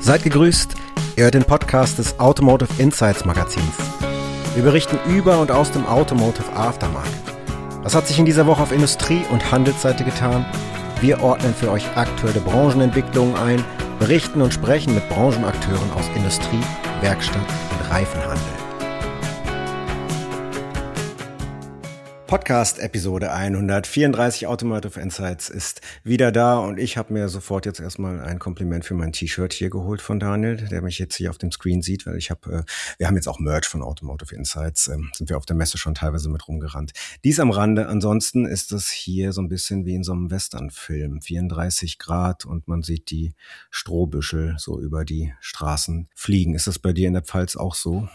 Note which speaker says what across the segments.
Speaker 1: Seid gegrüßt, ihr hört den Podcast des Automotive Insights Magazins. Wir berichten über und aus dem Automotive Aftermarket. Was hat sich in dieser Woche auf Industrie- und Handelsseite getan? Wir ordnen für euch aktuelle Branchenentwicklungen ein, berichten und sprechen mit Branchenakteuren aus Industrie, Werkstatt und Reifenhandel. Podcast-Episode 134 Automotive Insights ist wieder da und ich habe mir sofort jetzt erstmal ein Kompliment für mein T-Shirt hier geholt von Daniel, der mich jetzt hier auf dem Screen sieht, weil wir haben jetzt auch Merch von Automotive Insights, sind wir auf der Messe schon teilweise mit rumgerannt. Dies am Rande, ansonsten ist es hier so ein bisschen wie in so einem Western-Film, 34 Grad und man sieht die Strohbüschel so über die Straßen fliegen. Ist das bei dir in der Pfalz auch so?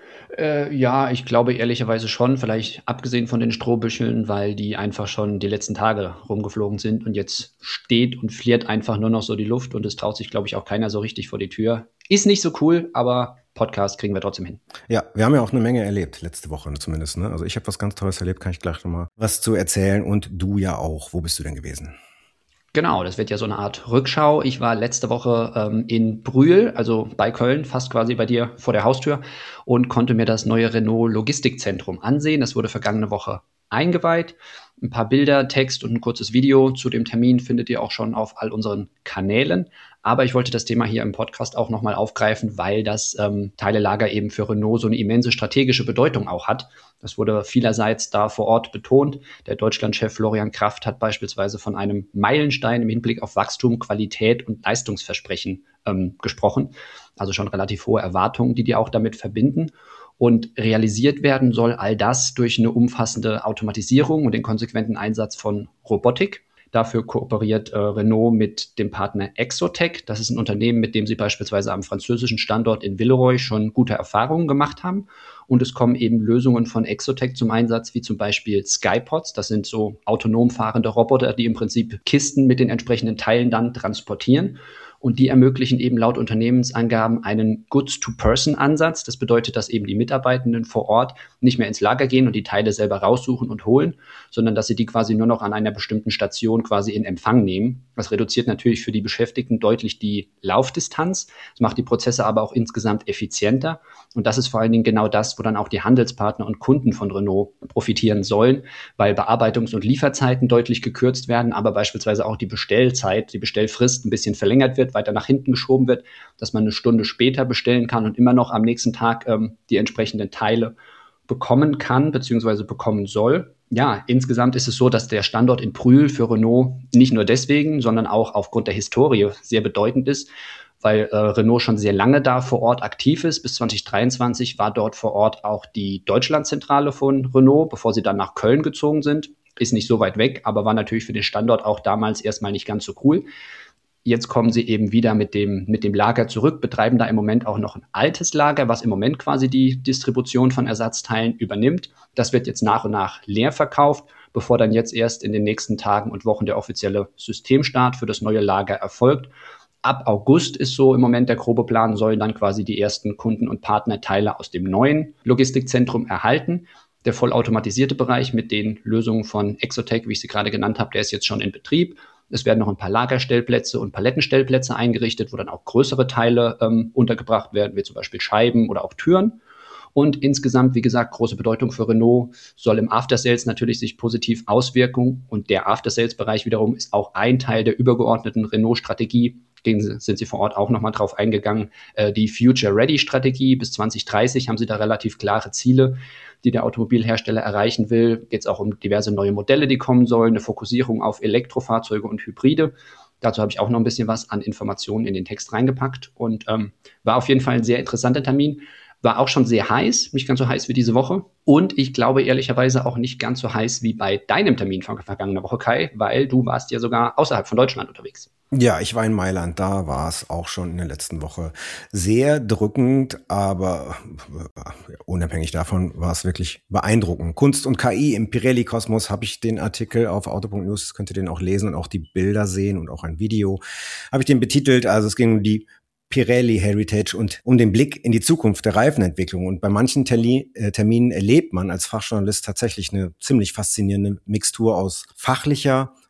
Speaker 2: Ja, ich glaube ehrlicherweise schon, vielleicht abgesehen von den Strohbüscheln, weil die einfach schon die letzten Tage rumgeflogen sind und jetzt steht und fliert einfach nur noch so die Luft und es traut sich, glaube ich, auch keiner so richtig vor die Tür. Ist nicht so cool, aber Podcast kriegen wir trotzdem hin.
Speaker 1: Ja, wir haben ja auch eine Menge erlebt, letzte Woche zumindest, ne? Also ich habe was ganz Tolles erlebt, kann ich gleich nochmal was zu erzählen und du ja auch. Wo bist du denn gewesen?
Speaker 2: Genau, das wird ja so eine Art Rückschau. Ich war letzte Woche in Brühl, also bei Köln, fast quasi bei dir vor der Haustür und konnte mir das neue Renault Logistikzentrum ansehen. Das wurde vergangene Woche eingeweiht. Ein paar Bilder, Text und ein kurzes Video zu dem Termin findet ihr auch schon auf all unseren Kanälen. Aber ich wollte das Thema hier im Podcast auch nochmal aufgreifen, weil das Teilelager eben für Renault so eine immense strategische Bedeutung auch hat. Das wurde vielerseits da vor Ort betont. Der Deutschlandchef Florian Kraft hat beispielsweise von einem Meilenstein im Hinblick auf Wachstum, Qualität und Leistungsversprechen gesprochen. Also schon relativ hohe Erwartungen, die auch damit verbinden. Und realisiert werden soll all das durch eine umfassende Automatisierung und den konsequenten Einsatz von Robotik. Dafür kooperiert Renault mit dem Partner Exotec. Das ist ein Unternehmen, mit dem sie beispielsweise am französischen Standort in Villeroy schon gute Erfahrungen gemacht haben. Und es kommen eben Lösungen von Exotec zum Einsatz, wie zum Beispiel Skypods. Das sind so autonom fahrende Roboter, die im Prinzip Kisten mit den entsprechenden Teilen dann transportieren. Und die ermöglichen eben laut Unternehmensangaben einen Goods-to-Person-Ansatz. Das bedeutet, dass eben die Mitarbeitenden vor Ort nicht mehr ins Lager gehen und die Teile selber raussuchen und holen, sondern dass sie die quasi nur noch an einer bestimmten Station quasi in Empfang nehmen. Das reduziert natürlich für die Beschäftigten deutlich die Laufdistanz. Das macht die Prozesse aber auch insgesamt effizienter. Und das ist vor allen Dingen genau das, wo dann auch die Handelspartner und Kunden von Renault profitieren sollen, weil Bearbeitungs- und Lieferzeiten deutlich gekürzt werden, aber beispielsweise auch die Bestellzeit, die Bestellfrist ein bisschen verlängert wird, weiter nach hinten geschoben wird, dass man eine Stunde später bestellen kann und immer noch am nächsten Tag die entsprechenden Teile bekommen kann bzw. bekommen soll. Ja, insgesamt ist es so, dass der Standort in Brühl für Renault nicht nur deswegen, sondern auch aufgrund der Historie sehr bedeutend ist, weil Renault schon sehr lange da vor Ort aktiv ist. Bis 2023 war dort vor Ort auch die Deutschlandzentrale von Renault, bevor sie dann nach Köln gezogen sind. Ist nicht so weit weg, aber war natürlich für den Standort auch damals erstmal nicht ganz so cool. Jetzt kommen sie eben wieder mit dem Lager zurück, betreiben da im Moment auch noch ein altes Lager, was im Moment quasi die Distribution von Ersatzteilen übernimmt. Das wird jetzt nach und nach leer verkauft, bevor dann jetzt erst in den nächsten Tagen und Wochen der offizielle Systemstart für das neue Lager erfolgt. Ab August ist so im Moment der grobe Plan, sollen dann quasi die ersten Kunden und Partner Teile aus dem neuen Logistikzentrum erhalten. Der vollautomatisierte Bereich mit den Lösungen von Exotec, wie ich sie gerade genannt habe, der ist jetzt schon in Betrieb. Es werden noch ein paar Lagerstellplätze und Palettenstellplätze eingerichtet, wo dann auch größere Teile untergebracht werden, wie zum Beispiel Scheiben oder auch Türen. Und insgesamt, wie gesagt, große Bedeutung für Renault, soll im After-Sales natürlich sich positiv auswirken. Und der After-Sales-Bereich wiederum ist auch ein Teil der übergeordneten Renault-Strategie. Sind sie vor Ort auch nochmal drauf eingegangen. Die Future-Ready-Strategie bis 2030 haben sie da relativ klare Ziele, die der Automobilhersteller erreichen will. Geht es auch um diverse neue Modelle, die kommen sollen, eine Fokussierung auf Elektrofahrzeuge und Hybride. Dazu habe ich auch noch ein bisschen was an Informationen in den Text reingepackt und war auf jeden Fall ein sehr interessanter Termin. War auch schon sehr heiß, nicht ganz so heiß wie diese Woche. Und ich glaube ehrlicherweise auch nicht ganz so heiß wie bei deinem Termin von vergangener Woche, Kai, weil du warst ja sogar außerhalb von Deutschland unterwegs.
Speaker 1: Ja, ich war in Mailand, da war es auch schon in der letzten Woche sehr drückend, aber unabhängig davon war es wirklich beeindruckend. Kunst und KI im Pirelli-Kosmos, habe ich den Artikel auf auto.news, könnt ihr den auch lesen und auch die Bilder sehen und auch ein Video, habe ich den betitelt. Also es ging um die Pirelli Heritage und um den Blick in die Zukunft der Reifenentwicklung. Und bei manchen Terminen erlebt man als Fachjournalist tatsächlich eine ziemlich faszinierende Mixtur aus fachlicher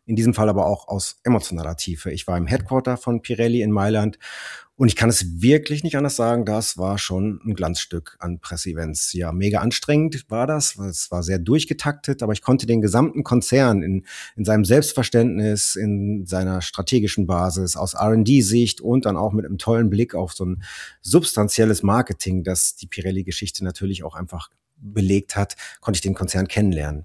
Speaker 1: in diesem Fall aber auch aus emotionaler Tiefe. Ich war im Headquarter von Pirelli in Mailand und ich kann es wirklich nicht anders sagen, das war schon ein Glanzstück an Presseevents. Ja, mega anstrengend war das, es war sehr durchgetaktet, aber ich konnte den gesamten Konzern in seinem Selbstverständnis, in seiner strategischen Basis, aus R&D-Sicht und dann auch mit einem tollen Blick auf so ein substanzielles Marketing, das die Pirelli-Geschichte natürlich auch einfach belegt hat, konnte ich den Konzern kennenlernen.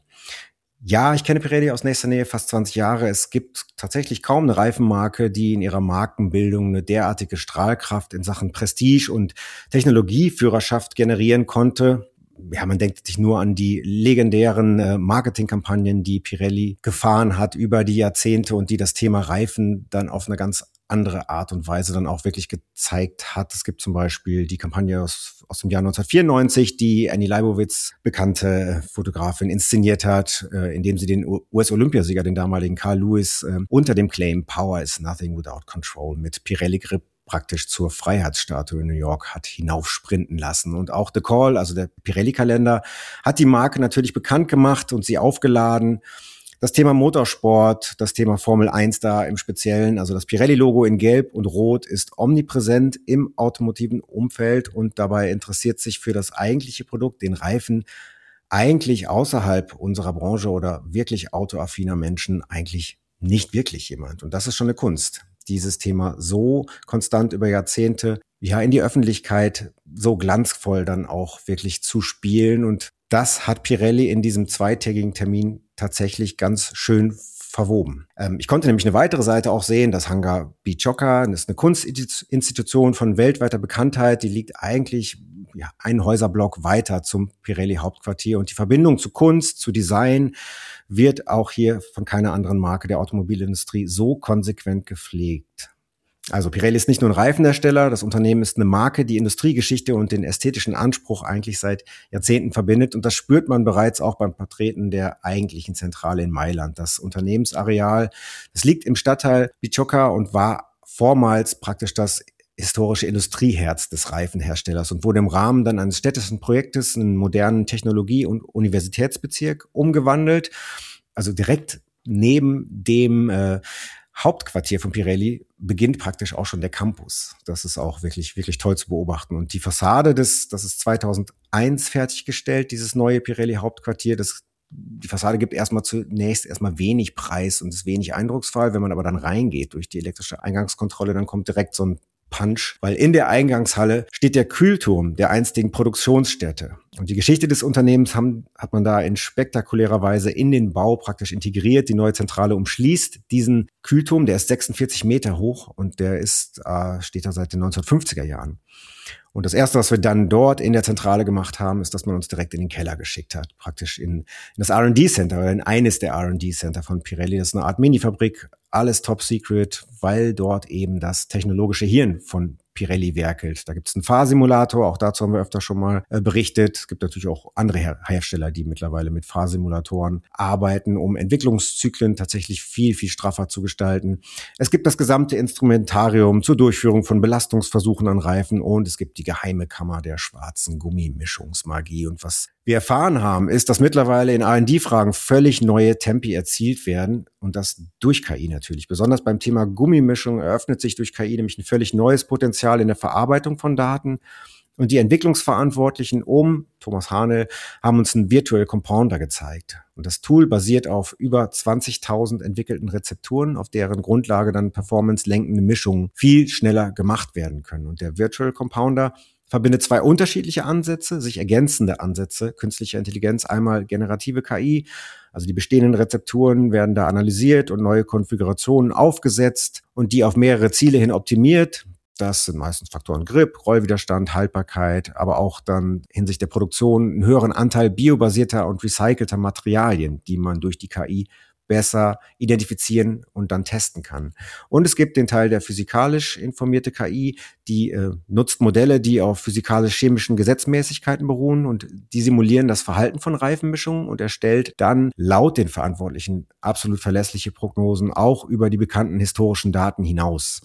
Speaker 1: Ja, ich kenne Pirelli aus nächster Nähe, fast 20 Jahre. Es gibt tatsächlich kaum eine Reifenmarke, die in ihrer Markenbildung eine derartige Strahlkraft in Sachen Prestige und Technologieführerschaft generieren konnte. Ja, man denkt sich nur an die legendären Marketingkampagnen, die Pirelli gefahren hat über die Jahrzehnte und die das Thema Reifen dann auf eine ganz andere Art und Weise dann auch wirklich gezeigt hat. Es gibt zum Beispiel die Kampagne aus dem Jahr 1994, die Annie Leibovitz, bekannte Fotografin, inszeniert hat, indem sie den US-Olympiasieger, den damaligen Carl Lewis, unter dem Claim Power is nothing without control mit Pirelli-Grip praktisch zur Freiheitsstatue in New York hat hinaufsprinten lassen. Und auch The Call, also der Pirelli-Kalender, hat die Marke natürlich bekannt gemacht und sie aufgeladen. Das Thema Motorsport, das Thema Formel 1 da im Speziellen, also das Pirelli-Logo in Gelb und Rot ist omnipräsent im automotiven Umfeld und dabei interessiert sich für das eigentliche Produkt, den Reifen, eigentlich außerhalb unserer Branche oder wirklich autoaffiner Menschen eigentlich nicht wirklich jemand. Und das ist schon eine Kunst, dieses Thema so konstant über Jahrzehnte in die Öffentlichkeit so glanzvoll dann auch wirklich zu spielen. Und das hat Pirelli in diesem zweitägigen Termin tatsächlich ganz schön verwoben. Ich konnte nämlich eine weitere Seite auch sehen, das Hangar Bicocca, das ist eine Kunstinstitution von weltweiter Bekanntheit, die liegt eigentlich einen Häuserblock weiter zum Pirelli-Hauptquartier und die Verbindung zu Kunst, zu Design wird auch hier von keiner anderen Marke der Automobilindustrie so konsequent gepflegt. Also Pirelli ist nicht nur ein Reifenhersteller, das Unternehmen ist eine Marke, die Industriegeschichte und den ästhetischen Anspruch eigentlich seit Jahrzehnten verbindet. Und das spürt man bereits auch beim Betreten der eigentlichen Zentrale in Mailand. Das Unternehmensareal, das liegt im Stadtteil Bicocca und war vormals praktisch das historische Industrieherz des Reifenherstellers und wurde im Rahmen dann eines städtischen Projektes in einen modernen Technologie- und Universitätsbezirk umgewandelt. Also direkt neben dem Hauptquartier von Pirelli beginnt praktisch auch schon der Campus. Das ist auch wirklich, wirklich toll zu beobachten. Und die Fassade das ist 2001 fertiggestellt, dieses neue Pirelli-Hauptquartier. Die Fassade gibt zunächst erstmal wenig Preis und ist wenig eindrucksvoll. Wenn man aber dann reingeht durch die elektrische Eingangskontrolle, dann kommt direkt so ein Punch, weil in der Eingangshalle steht der Kühlturm der einstigen Produktionsstätte. Und die Geschichte des Unternehmens hat man da in spektakulärer Weise in den Bau praktisch integriert. Die neue Zentrale umschließt diesen Kühlturm, der ist 46 Meter hoch und der steht da seit den 1950er Jahren. Und das Erste, was wir dann dort in der Zentrale gemacht haben, ist, dass man uns direkt in den Keller geschickt hat, praktisch in das R&D-Center oder in eines der R&D-Center von Pirelli. Das ist eine Art Minifabrik, alles top secret, weil dort eben das technologische Hirn von Pirelli werkelt. Da gibt es einen Fahrsimulator, auch dazu haben wir öfter schon mal berichtet. Es gibt natürlich auch andere Hersteller, die mittlerweile mit Fahrsimulatoren arbeiten, um Entwicklungszyklen tatsächlich viel, viel straffer zu gestalten. Es gibt das gesamte Instrumentarium zur Durchführung von Belastungsversuchen an Reifen und es gibt die geheime Kammer der schwarzen Gummimischungsmagie. Und was wir erfahren haben, ist, dass mittlerweile in R&D-Fragen völlig neue Tempi erzielt werden und das durch KI natürlich. Besonders beim Thema Gummimischung eröffnet sich durch KI nämlich ein völlig neues Potenzial in der Verarbeitung von Daten. Und die Entwicklungsverantwortlichen Thomas Hane haben uns einen Virtual Compounder gezeigt. Und das Tool basiert auf über 20.000 entwickelten Rezepturen, auf deren Grundlage dann performance-lenkende Mischungen viel schneller gemacht werden können. Und der Virtual Compounder verbindet zwei unterschiedliche Ansätze, sich ergänzende Ansätze künstlicher Intelligenz. Einmal generative KI, also die bestehenden Rezepturen werden da analysiert und neue Konfigurationen aufgesetzt und die auf mehrere Ziele hin optimiert. Das sind meistens Faktoren Grip, Rollwiderstand, Haltbarkeit, aber auch dann hinsichtlich der Produktion einen höheren Anteil biobasierter und recycelter Materialien, die man durch die KI besser identifizieren und dann testen kann. Und es gibt den Teil der physikalisch informierte KI, die nutzt Modelle, die auf physikalisch-chemischen Gesetzmäßigkeiten beruhen und die simulieren das Verhalten von Reifenmischungen und erstellt dann laut den Verantwortlichen absolut verlässliche Prognosen auch über die bekannten historischen Daten hinaus.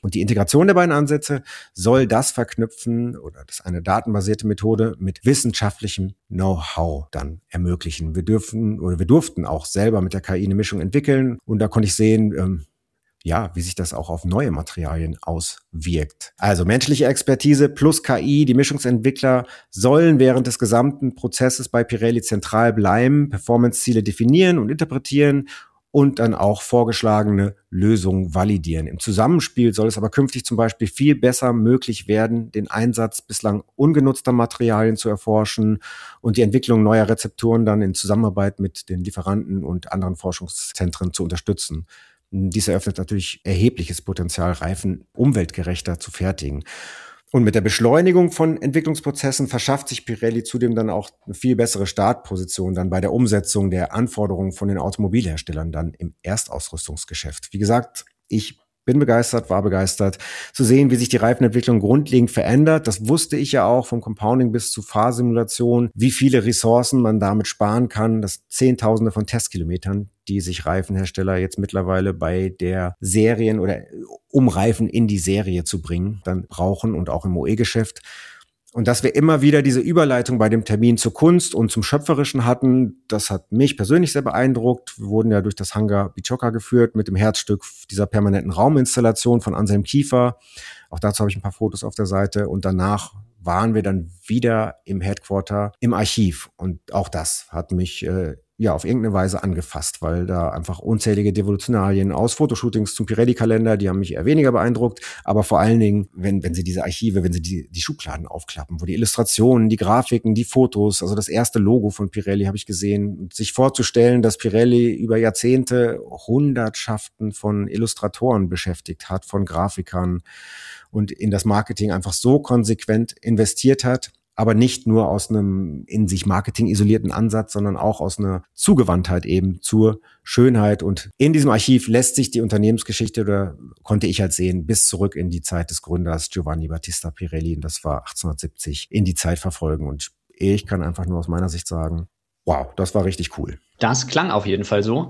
Speaker 1: Und die Integration der beiden Ansätze soll das verknüpfen oder das ist eine datenbasierte Methode mit wissenschaftlichem Know-how dann ermöglichen. Wir durften auch selber mit der KI eine Mischung entwickeln und da konnte ich sehen, wie sich das auch auf neue Materialien auswirkt. Also menschliche Expertise plus KI, die Mischungsentwickler sollen während des gesamten Prozesses bei Pirelli zentral bleiben, Performance-Ziele definieren und interpretieren und dann auch vorgeschlagene Lösungen validieren. Im Zusammenspiel soll es aber künftig zum Beispiel viel besser möglich werden, den Einsatz bislang ungenutzter Materialien zu erforschen und die Entwicklung neuer Rezepturen dann in Zusammenarbeit mit den Lieferanten und anderen Forschungszentren zu unterstützen. Dies eröffnet natürlich erhebliches Potenzial, Reifen umweltgerechter zu fertigen. Und mit der Beschleunigung von Entwicklungsprozessen verschafft sich Pirelli zudem dann auch eine viel bessere Startposition dann bei der Umsetzung der Anforderungen von den Automobilherstellern dann im Erstausrüstungsgeschäft. Wie gesagt, ich war begeistert zu sehen, wie sich die Reifenentwicklung grundlegend verändert. Das wusste ich ja auch vom Compounding bis zu Fahrsimulation, wie viele Ressourcen man damit sparen kann. Das Zehntausende von Testkilometern, die sich Reifenhersteller jetzt mittlerweile bei der Serien oder um Reifen in die Serie zu bringen, dann brauchen und auch im OE-Geschäft. Und dass wir immer wieder diese Überleitung bei dem Termin zur Kunst und zum Schöpferischen hatten, das hat mich persönlich sehr beeindruckt. Wir wurden ja durch das Hangar Bicocca geführt mit dem Herzstück dieser permanenten Rauminstallation von Anselm Kiefer. Auch dazu habe ich ein paar Fotos auf der Seite. Und danach waren wir dann wieder im Headquarter, im Archiv. Und auch das hat mich auf irgendeine Weise angefasst, weil da einfach unzählige Devolutionarien aus Fotoshootings zum Pirelli-Kalender, die haben mich eher weniger beeindruckt, aber vor allen Dingen, wenn sie diese Archive, wenn sie die Schubladen aufklappen, wo die Illustrationen, die Grafiken, die Fotos, also das erste Logo von Pirelli habe ich gesehen, und sich vorzustellen, dass Pirelli über Jahrzehnte Hundertschaften von Illustratoren beschäftigt hat, von Grafikern und in das Marketing einfach so konsequent investiert hat, aber nicht nur aus einem in sich Marketing isolierten Ansatz, sondern auch aus einer Zugewandtheit eben zur Schönheit. Und in diesem Archiv lässt sich die Unternehmensgeschichte, oder konnte ich halt sehen, bis zurück in die Zeit des Gründers Giovanni Battista Pirelli, und das war 1870, in die Zeit verfolgen. Und ich kann einfach nur aus meiner Sicht sagen, wow, das war richtig cool.
Speaker 2: Das klang auf jeden Fall so.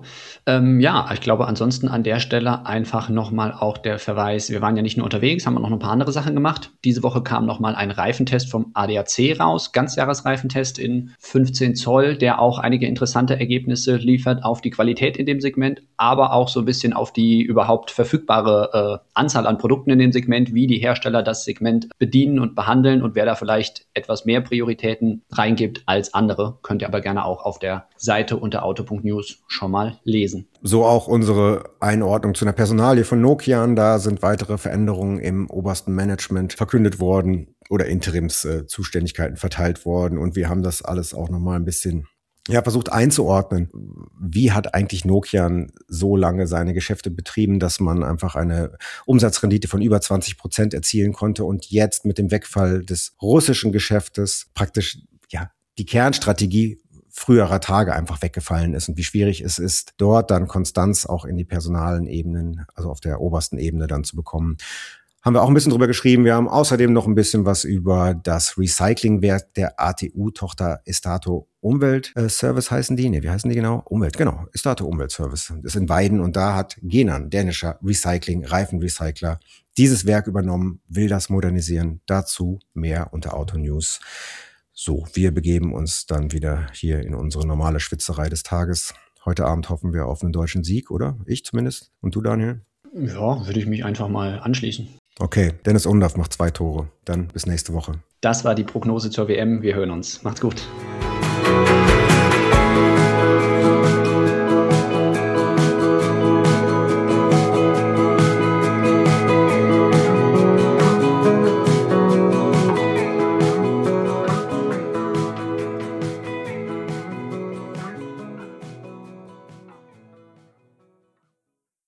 Speaker 2: Ich glaube, ansonsten an der Stelle einfach nochmal auch der Verweis, wir waren ja nicht nur unterwegs, haben noch ein paar andere Sachen gemacht. Diese Woche kam nochmal ein Reifentest vom ADAC raus, Ganzjahresreifentest in 15 Zoll, der auch einige interessante Ergebnisse liefert auf die Qualität in dem Segment, aber auch so ein bisschen auf die überhaupt verfügbare Anzahl an Produkten in dem Segment, wie die Hersteller das Segment bedienen und behandeln und wer da vielleicht etwas mehr Prioritäten reingibt als andere. Könnt ihr aber gerne auch auf der Seite unter auto.news schon mal lesen.
Speaker 1: So auch unsere Einordnung zu einer Personalie von Nokian. Da sind weitere Veränderungen im obersten Management verkündet worden oder Interimszuständigkeiten verteilt worden. Und wir haben das alles auch nochmal ein bisschen versucht einzuordnen. Wie hat eigentlich Nokian so lange seine Geschäfte betrieben, dass man einfach eine Umsatzrendite von über 20% erzielen konnte und jetzt mit dem Wegfall des russischen Geschäftes praktisch die Kernstrategie früherer Tage einfach weggefallen ist und wie schwierig es ist, dort dann Konstanz auch in die personalen Ebenen, also auf der obersten Ebene dann zu bekommen. Haben wir auch ein bisschen drüber geschrieben. Wir haben außerdem noch ein bisschen was über das Recyclingwerk der ATU-Tochter Estato Umweltservice heißen die. Wie heißen die genau? Estato Umweltservice. Das ist in Weiden und da hat Genan, dänischer Reifenrecycler, dieses Werk übernommen, will das modernisieren. Dazu mehr unter Auto News. So, wir begeben uns dann wieder hier in unsere normale Schwitzerei des Tages. Heute Abend hoffen wir auf einen deutschen Sieg, oder? Ich zumindest. Und du, Daniel?
Speaker 2: Ja, würde ich mich einfach mal anschließen.
Speaker 1: Okay, Dennis Undaff macht 2 Tore. Dann bis nächste Woche.
Speaker 2: Das war die Prognose zur WM. Wir hören uns. Macht's gut.